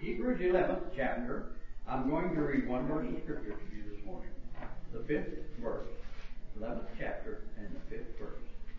Hebrews 11th chapter. I'm going to read one verse of Scripture to you this morning. The 5th verse. 11th chapter and the 5th verse.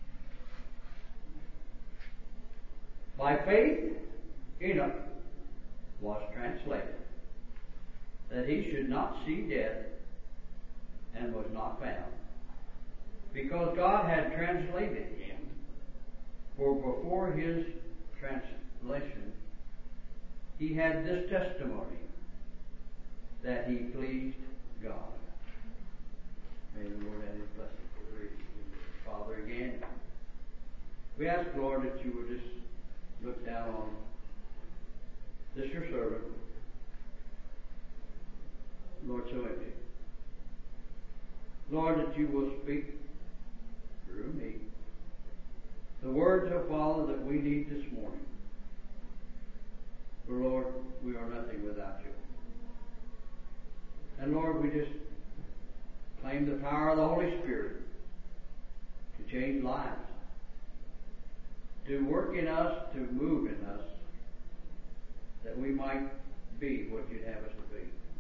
By faith, Enoch was translated, that he should not see death, and was not found, because God had translated him. For before his translation, he had this testimony, that he pleased God. May the Lord add his blessing for the reading. Father, again, we ask, Lord, that you would just look down on this your servant, Lord, so empty. Lord, that you will speak through me the words, oh Father, that we need this morning. For Lord, we are nothing without you. And Lord, we just claim the power of the Holy Spirit to change lives, to work in us, to move in us, that we might be what you'd have us to be.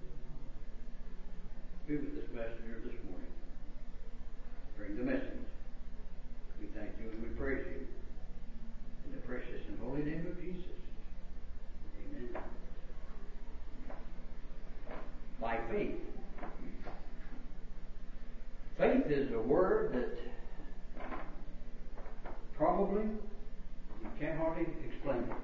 Be with this messenger this morning. Bring the message. We thank you and we praise you. In the precious and holy name of Jesus. Amen. By faith. Faith is a word that probably you can't hardly explain it.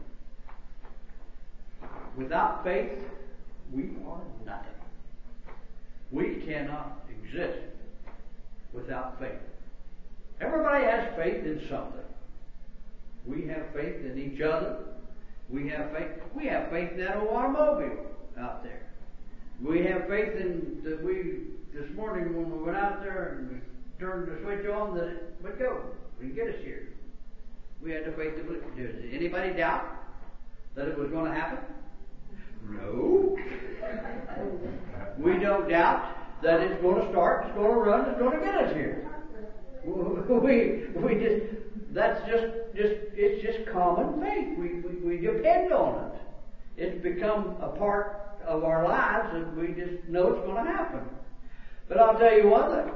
Without faith, we are nothing. We cannot exist without faith. Everybody has faith in something. We have faith in each other. We have faith. We have faith in that old automobile out there. We have faith in that this morning when we went out there and we turned the switch on that it would go and get us here. We had the faith to believe. Did anybody doubt that it was going to happen? No. We don't doubt that it's going to start, it's going to run, it's going to get us here. It's just common faith. We depend on it. It's become a part of our lives and we just know it's going to happen. But I'll tell you one thing.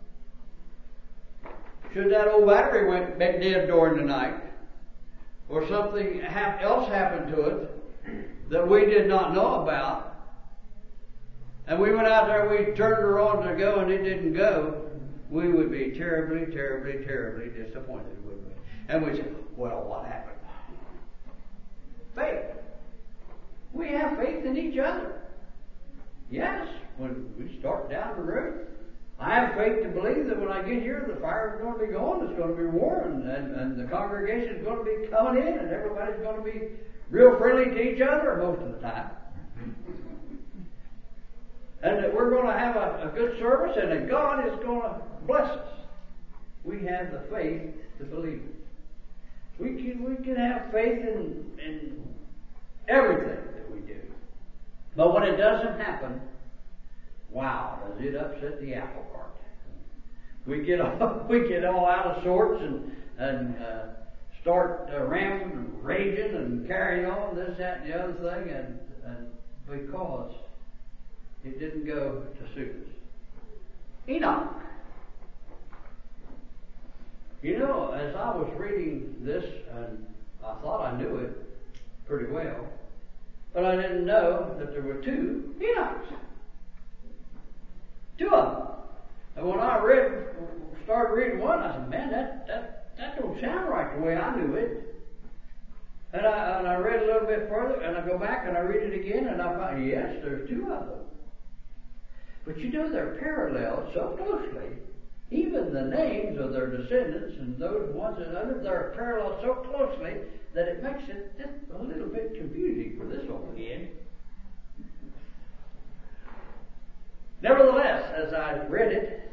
Should that old battery went dead during the night, or something else happened to it that we did not know about, and we went out there, we turned her on to go and it didn't go, we would be terribly, terribly, terribly disappointed, wouldn't we? And we'd say, well, what happened? Faith. We have faith in each other. Yes, when we start down the road, I have faith to believe that when I get here, the fire is going to be going, it's going to be warm, and the congregation is going to be coming in, and everybody's going to be real friendly to each other most of the time. And that we're going to have a good service, and that God is going to bless us. We have the faith to believe it. We can have faith in everything that we do. But when it doesn't happen, wow, does it upset the apple cart. We get all out of sorts and start rambling and raging and carrying on this, that, and the other thing, and because it didn't go to suit us. Enoch. You know, as I was reading this, and I thought I knew it pretty well, but I didn't know that there were two Enochs. Two of them. And when I started reading one, I said, man, that don't sound right the way I knew it. And I read a little bit further, and I go back and I read it again, and I find, yes, there's two of them. But you know, they're paralleled so closely. Even the names of their descendants and those ones and others, they're paralleled so closely that it makes it just a little bit confusing for this old head. Nevertheless, as I read it,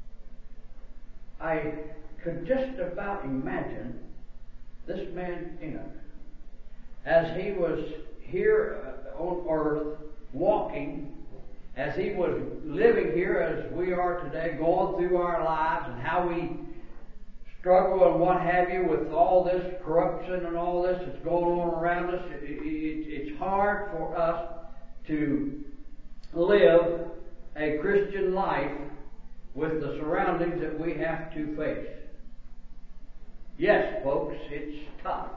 I could just about imagine this man Enoch, as he was here on earth, walking, as he was living here as we are today, going through our lives, and how we struggle and what have you with all this corruption and all this that's going on around us, it's hard for us to live a Christian life with the surroundings that we have to face. Yes, folks, it's tough.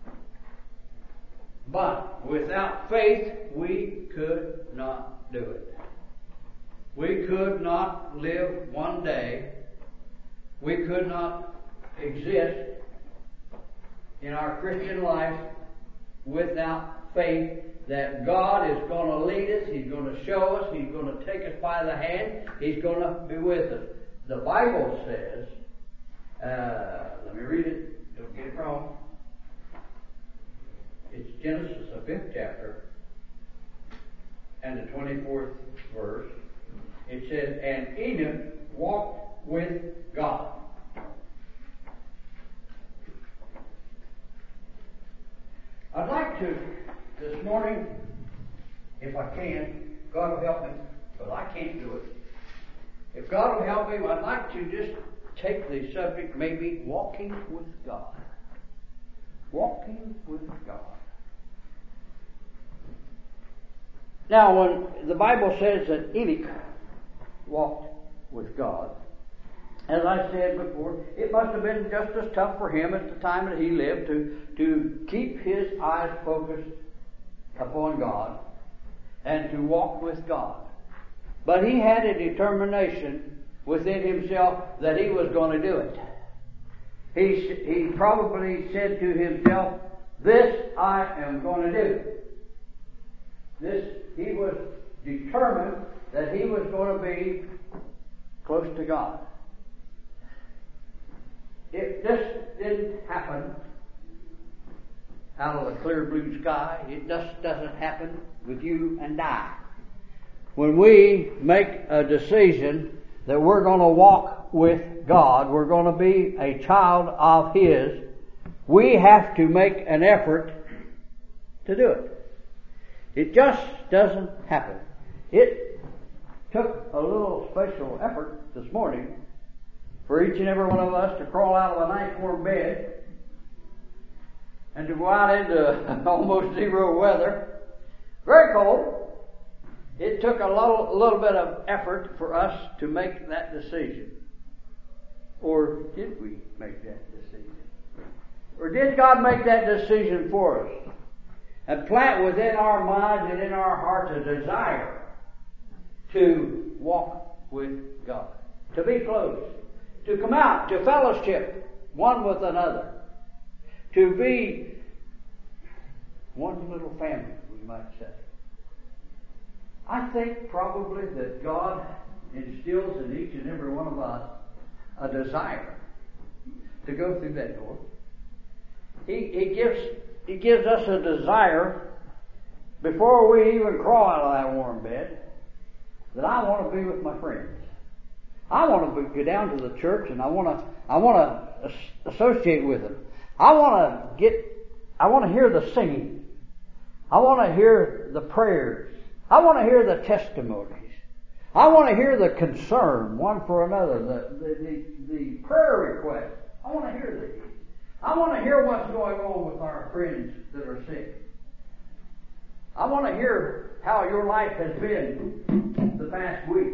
But without faith, we could not do it. We could not live one day. We could not exist in our Christian life without faith that God is going to lead us, He's going to show us, He's going to take us by the hand, He's going to be with us. The Bible says, let me read it, don't get it wrong. It's Genesis, the 5th chapter, and the 24th verse. It says, and Enoch walked with God. I'd like to, this morning, if I can, God will help me, but I can't do it. If God will help me, I'd like to just take the subject, maybe walking with God. Walking with God. Now, when the Bible says that Enoch walked with God, as I said before, it must have been just as tough for him at the time that he lived to keep his eyes focused upon God and to walk with God. But he had a determination within himself that he was going to do it. He probably said to himself, this I am going to do. He was determined that he was going to be close to God. If this didn't happen out of the clear blue sky, it just doesn't happen with you and I. When we make a decision that we're going to walk with God, we're going to be a child of His, we have to make an effort to do it. It just doesn't happen. It took a little special effort this morning for each and every one of us to crawl out of a nice warm bed and to go out into almost zero weather. Very cold. It took a little bit of effort for us to make that decision. Or did we make that decision? Or did God make that decision for us? And plant within our minds and in our hearts a desire to walk with God, to be close, to come out, to fellowship one with another, to be one little family, we might say. I think probably that God instills in each and every one of us a desire to go through that door. He gives us a desire before we even crawl out of that warm bed that I want to be with my friends. I want to go down to the church and I want to associate with them. I want to hear the singing. I want to hear the prayers. I want to hear the testimonies. I want to hear the concern one for another, the prayer requests. I want to hear these. I want to hear what's going on with our friends that are sick. I want to hear how your life has been the past week.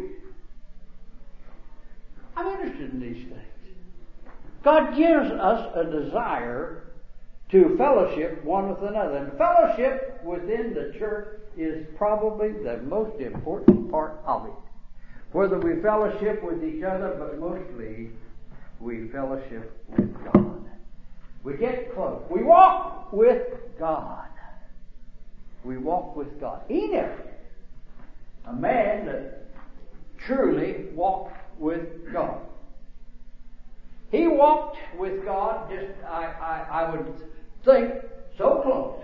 I'm interested in these things. God gives us a desire to fellowship one with another. And fellowship within the church is probably the most important part of it. Whether we fellowship with each other, but mostly we fellowship with God. We get close. We walk with God. We walk with God. Enoch, a man that truly walked with God. He walked with God just, I would think, so close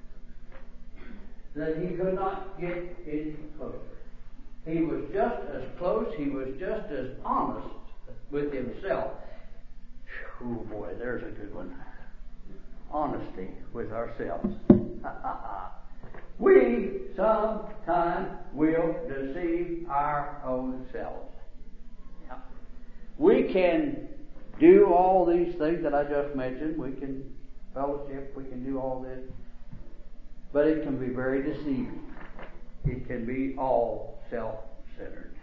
that he could not get any closer. He was just as close, he was just as honest with himself. Oh boy, there's a good one. Honesty with ourselves. We sometimes will deceive our own selves. Yeah. We can do all these things that I just mentioned. We can fellowship, we can do all this. But it can be very deceiving. It can be all self-centered.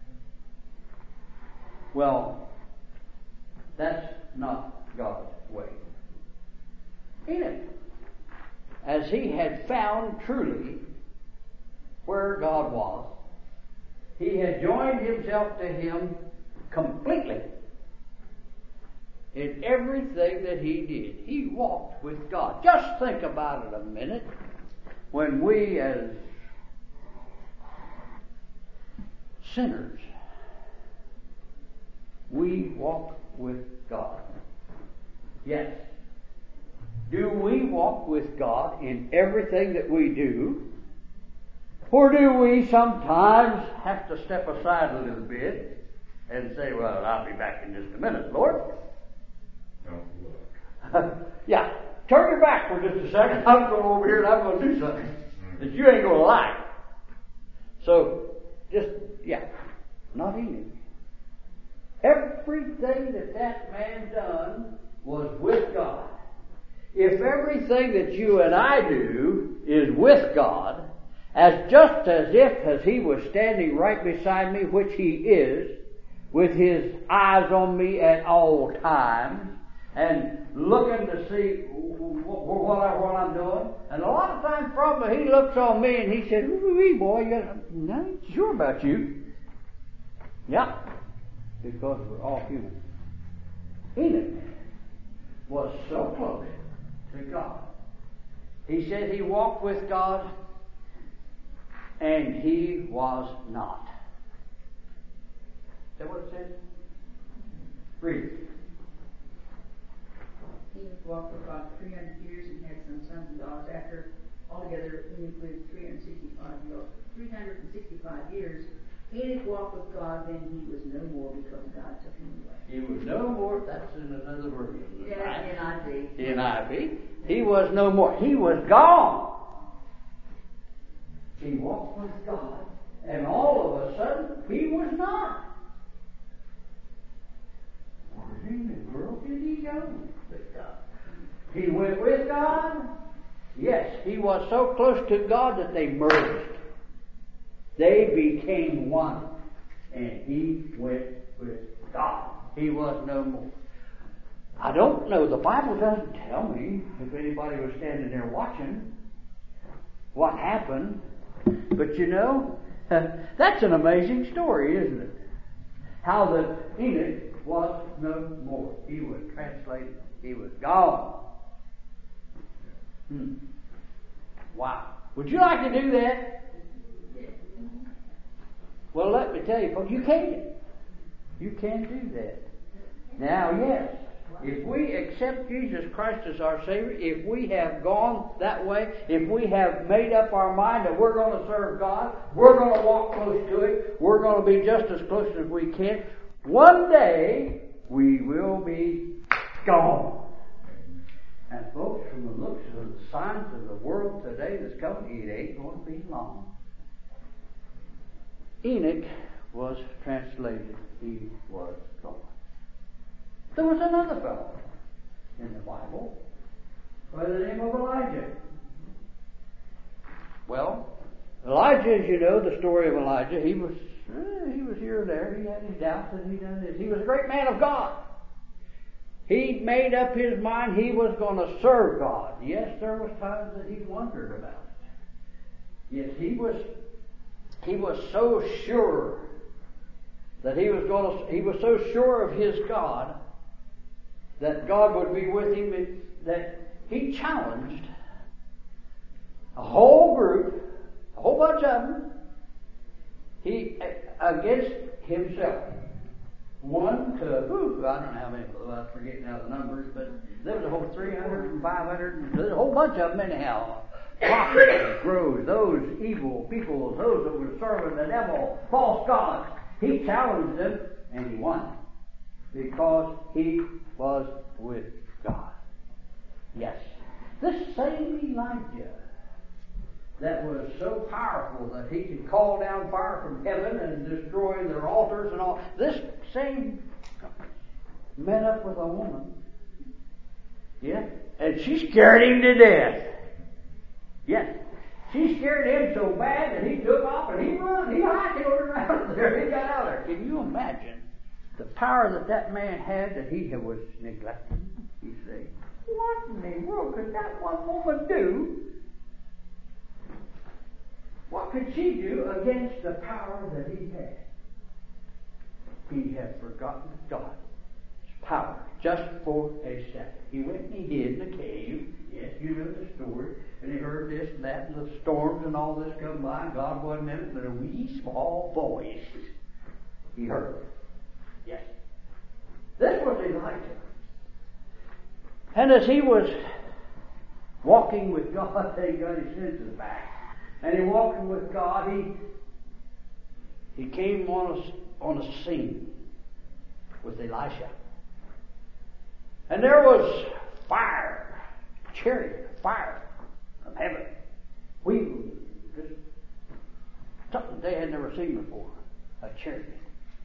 Well, that's not God's way. Enoch, as he had found truly where God was, he had joined himself to Him completely. In everything that he did, he walked with God. Just think about it a minute. When we as sinners, we walk with God. Yes. Do we walk with God in everything that we do? Or do we sometimes have to step aside a little bit and say, well, I'll be back in just a minute, Lord? Don't look. Yeah. Turn your back for just a second. I'm going over here and I'm going to do something that you ain't going to like. So, not Enoch. Everything that man done was with God. If everything that you and I do is with God, as just as he was standing right beside me, which he is, with his eyes on me at all times, and looking to see what I'm doing. And a lot of times probably he looks on me and he said, "Ooh, boy, I'm not sure about you." Yeah, because we're all human. Enoch was so close to God. He said he walked with God, and he was not. Is that what it said? Read it. Enoch walked with God 300 years and had some sons and daughters. After altogether Enoch lived 365 years. Enoch walked with God, then he was no more because God took him away. He was no more. That's in another version. Yeah, NIV. NIV. He was no more. He was gone. He walked with God, and all of a sudden he was not. Where in the world did he go? With God. He went with God. Yes, he was so close to God that they merged. They became one. And he went with God. He was no more. I don't know. The Bible doesn't tell me if anybody was standing there watching what happened. But you know, that's an amazing story, isn't it? How that Enoch was no more. He was translated. He was gone. Wow. Would you like to do that? Well, let me tell you, folks, you can. You can do that. Now, yes, if we accept Jesus Christ as our Savior, if we have gone that way, if we have made up our mind that we're going to serve God, we're going to walk close to Him, we're going to be just as close as we can, one day we will be gone. And folks, from the looks of the signs of the world today that's coming, it ain't going to be long. Enoch was translated. He was gone. There was another fellow in the Bible by the name of Elijah. Well, Elijah, as you know, the story of Elijah, he was here and there. He had his doubts and he done this. He was a great man of God. He made up his mind he was going to serve God. Yes, there was times that he wondered about it. Yes, he was so sure that he was so sure of his God that God would be with him that he challenged a whole group, a whole bunch of them, against himself. One to, I don't know how many, I'm forgetting now the numbers, but there was a whole 300 and 500, there's a whole bunch of them anyhow. Prophets, grows, those evil people, those that were serving the devil, false gods. He challenged them and he won because he was with God. Yes, this same Elijah that was so powerful that he could call down fire from heaven and destroy their altars and all. This same met up with a woman. Yeah. And she scared him to death. Yes. She scared him so bad that he took off and he run. He hightailed around there. He got out of there. Can you imagine the power that man had that he was neglecting? You say, what in the world could that one woman do? What could she do against the power that he had? He had forgotten God's power just for a second. He went and he hid in a cave. Yes, you know the story. And he heard this and that and the storms and all this come by. And God wasn't in it, but a wee small voice he heard. Yes. This was Elijah. And as he was walking with God, he got his senses back. And he walking with God, he came on a scene with Elisha. And there was fire, chariot, fire from heaven. Just something they had never seen before. A chariot.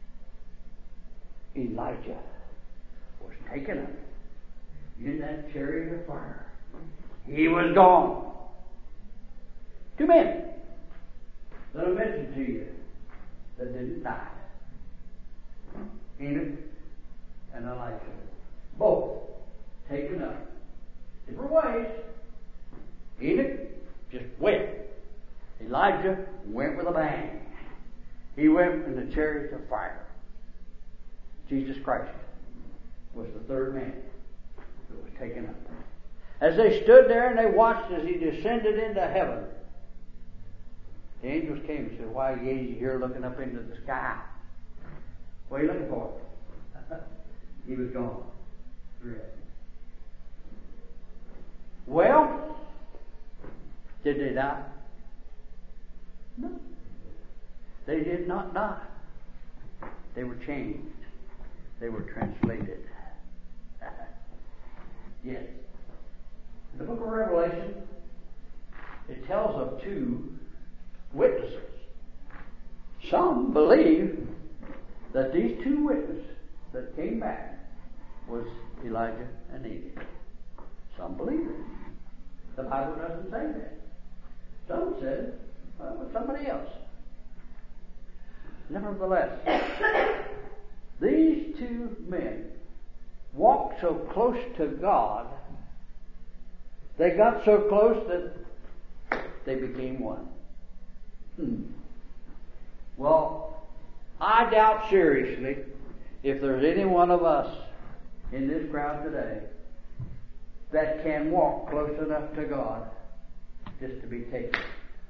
Elijah was taken up in that chariot of fire. He was gone. 2 men that I mentioned to you that didn't die. Enoch and Elijah. Both taken up. Different ways. Enoch just went. Elijah went with a bang. He went in the chariot of fire. Jesus Christ was the third man that was taken up. As they stood there and they watched as he descended into heaven, the angels came and said, why are you here looking up into the sky? What are you looking for? He was gone. Well, did they die? No. They did not die. They were changed. They were translated. Yes. In the book of Revelation, it tells of 2 witnesses. Some believe that these 2 witnesses that came back was Elijah and Enoch. Some believe it. The Bible doesn't say that. Some said, well, it was somebody else. Nevertheless, these 2 men walked so close to God, they got so close that they became one. Well, I doubt seriously if there's any one of us in this crowd today that can walk close enough to God just to be taken.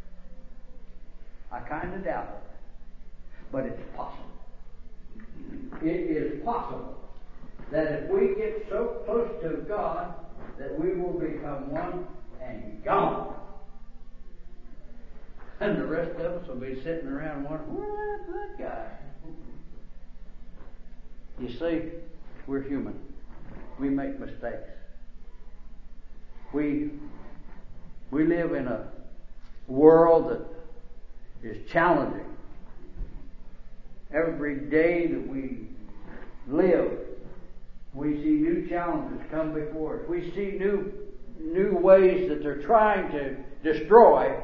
I kind of doubt it. But it's possible. It is possible that if we get so close to God that we will become one and gone. And the rest of us will be sitting around wondering, where's that guy? You see, we're human. We make mistakes. We live in a world that is challenging. Every day that we live, we see new challenges come before us. We see new ways that they're trying to destroy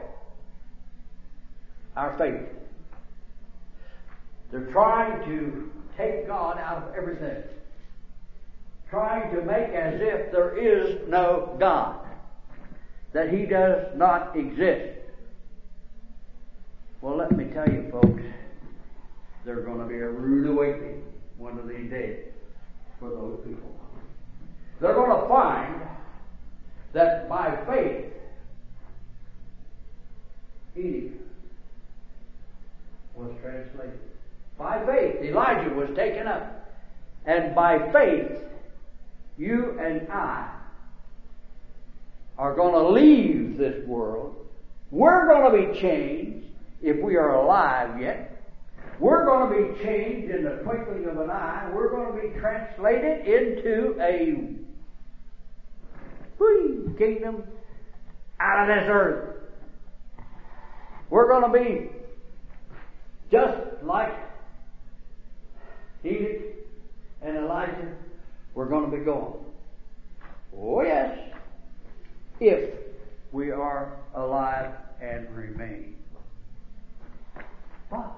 our faith. They're trying to take God out of everything. Trying to make as if there is no God. That He does not exist. Well, let me tell you, folks, there's going to be a rude awakening one of these days for those people. They're going to find that by faith, Enoch was translated. By faith, Elijah was taken up. And by faith, you and I are going to leave this world. We're going to be changed if we are alive yet. We're going to be changed in the twinkling of an eye. We're going to be translated into a kingdom out of this earth. We're going to be just like Enoch and Elijah we're going to be going. Oh yes, if we are alive and remain. But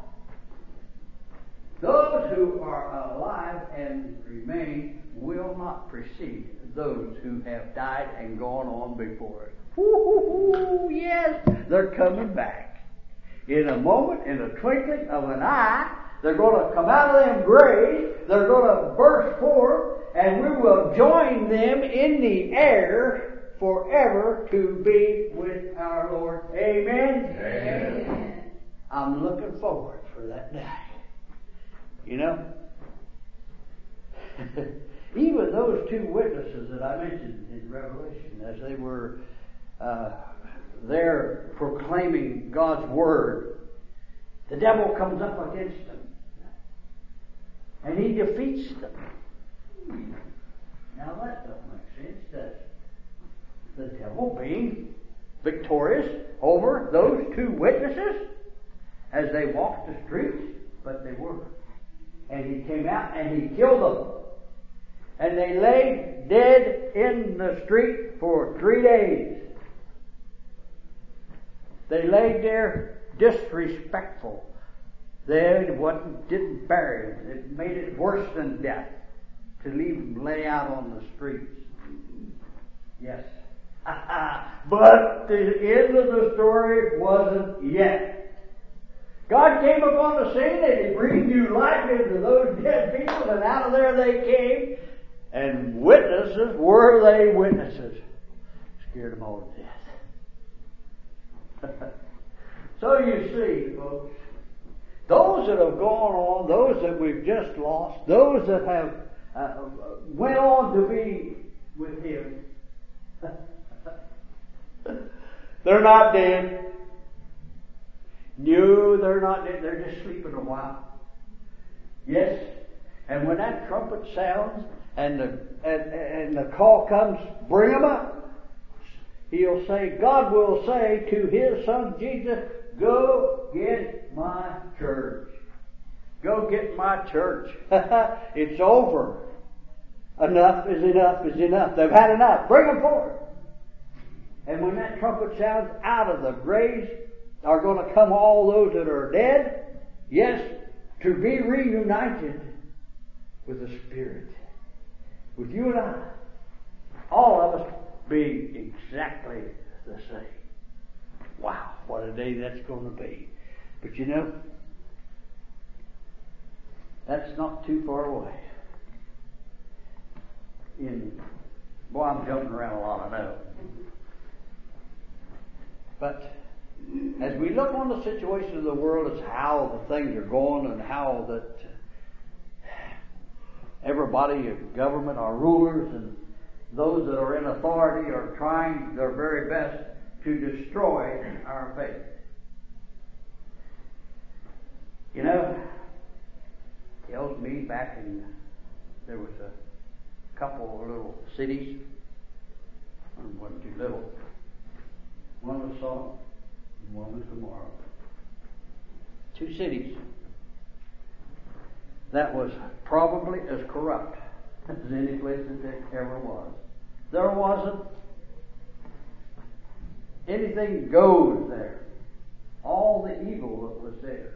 those who are alive and remain will not precede those who have died and gone on before us. Woo-hoo-hoo, yes, they're coming back. In a moment, in a twinkling of an eye, they're going to come out of them graves, they're going to burst forth, and we will join them in the air forever to be with our Lord. Amen? Amen. I'm looking forward for that day. You know, even those two witnesses that I mentioned in Revelation, as they were there proclaiming God's Word, the devil comes up against them. And he defeats them. Now that doesn't make sense, does it? The devil being victorious over those two witnesses as they walked the streets, but they were. And he came out and he killed them. And they lay dead in the street for 3 days. They laid there disrespectful. They didn't bury them. It made it worse than death to leave them lay out on the streets. Yes. But the end of the story wasn't yet. God came upon the scene and He breathed new life into those dead people, and out of there they came. And witnesses, were they witnesses? Scared them all to death. So you see, folks, those that have gone on, those that we've just lost, those that have went on to be with Him, they're not dead. No, they're not dead. They're just sleeping a while. Yes. And when that trumpet sounds and the call comes, bring them up. He'll say, God will say to His Son Jesus, go get my church. Go get my church. It's over. Enough is enough is enough. They've had enough. Bring them forward. And when that trumpet sounds, out of the graves are going to come all those that are dead. Yes, to be reunited with the Spirit. With you and I. All of us being exactly the same. Wow, what a day that's going to be. But you know, that's not too far away. Boy, I'm jumping around a lot, I know. But as we look on the situation of the world, as how the things are going and how that everybody, government, our rulers, and those that are in authority are trying their very best to destroy our faith. You know, tells me back in, there was a couple of little cities, one wasn't too little. One was Sodom and one was Gomorrah. 2 cities that was probably as corrupt as any place that there ever was. There wasn't anything goes there. All the evil that was there.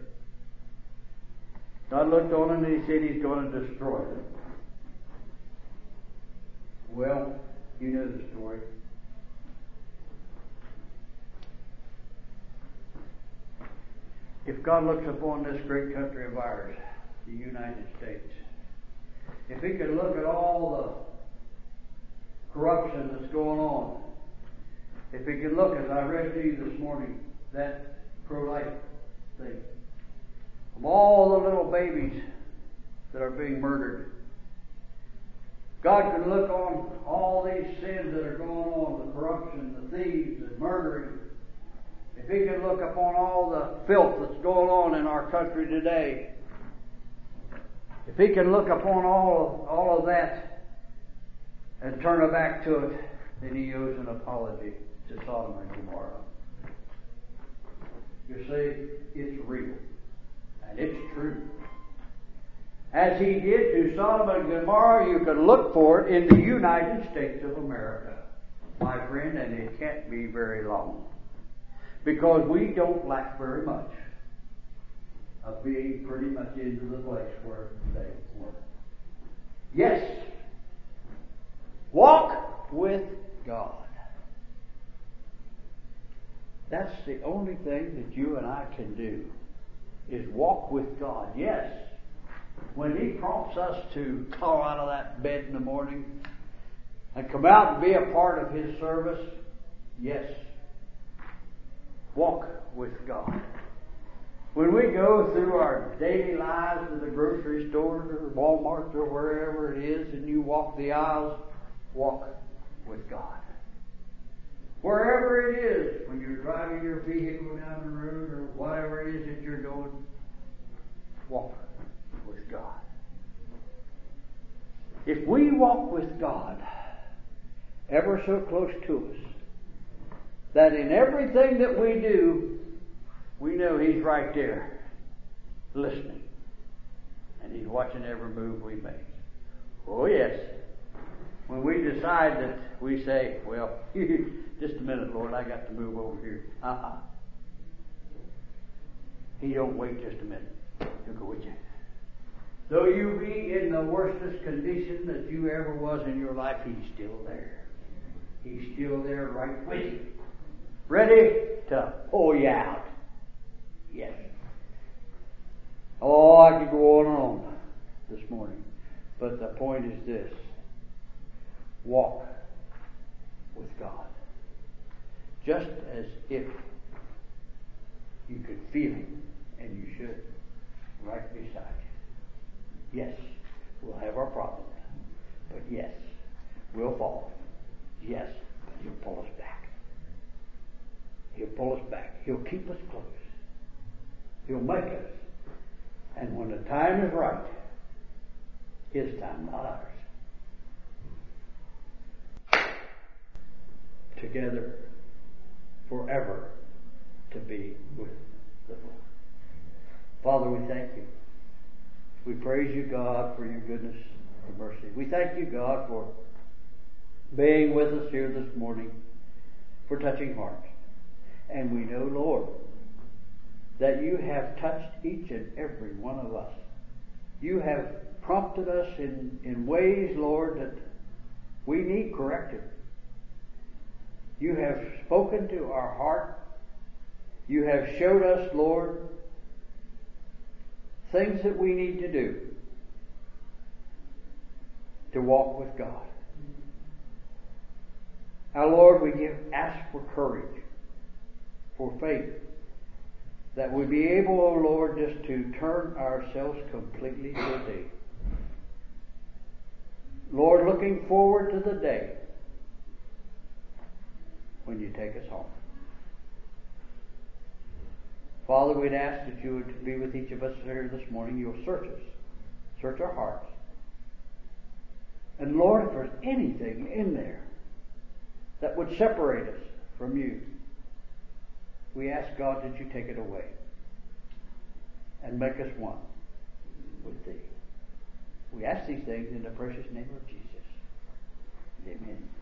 God looked on and He said He's going to destroy them. Well, you know the story. If God looks upon this great country of ours, the United States, if He could look at all the corruption that's going on, if He could look, as I read to you this morning, that pro-life thing, of all the little babies that are being murdered, God could look on all these sins that are going on, the corruption, the thieves, the murdering. If He could look upon all the filth that's going on in our country today, if He can look upon all of that and turn it back to it, then He owes an apology to Sodom and Gomorrah. You see, it's real. And it's true. as he did to Sodom and Gomorrah, you can look for it in the United States of America, my friend, and it can't be very long. Because we don't lack very much of being pretty much into the place where they were. Yes, walk with God. That's the only thing that you and I can do, is walk with God. Yes, when He prompts us to crawl out of that bed in the morning and come out and be a part of His service, yes, walk with God. When we go through our daily lives to the grocery stores or Walmart or wherever it is, and you walk the aisles, walk with God. Wherever it is, when you're driving your vehicle down the road or whatever it is that you're doing, walk with God. If we walk with God ever so close to us, that in everything that we do, we know He's right there, listening. And He's watching every move we make. Oh yes. When we decide that we say, well, just a minute, Lord, I got to move over here. He don't wait just a minute. He'll go with you. Though you be in the worstest condition that you ever was in your life, He's still there. He's still there right with you. Ready to pull you out. Yes. Oh, I could go on and on this morning. But the point is this. Walk with God. Just as if you could feel Him, and you should, right beside you. Yes, we'll have our problems. But yes, we'll fall. Yes, but He'll pull us back. He'll pull us back. He'll keep us close. He'll make us. And when the time is right, His time, not ours. Together, forever, to be with the Lord. Father, we thank You. We praise You, God, for Your goodness and mercy. We thank You, God, for being with us here this morning, for touching hearts. And we know, Lord, that You have touched each and every one of us. You have prompted us in ways, Lord, that we need corrected. You have spoken to our heart. You have showed us, Lord, things that we need to do to walk with God. Our Lord, we ask for courage, for faith, that we be able, O Lord, just to turn ourselves completely to Thee. Lord, looking forward to the day when You take us home. Father, we'd ask that You would be with each of us here this morning. You'll search us. Search our hearts. And Lord, if there's anything in there that would separate us from You, we ask, God, that You take it away and make us one with Thee. We ask these things in the precious name of Jesus. Amen.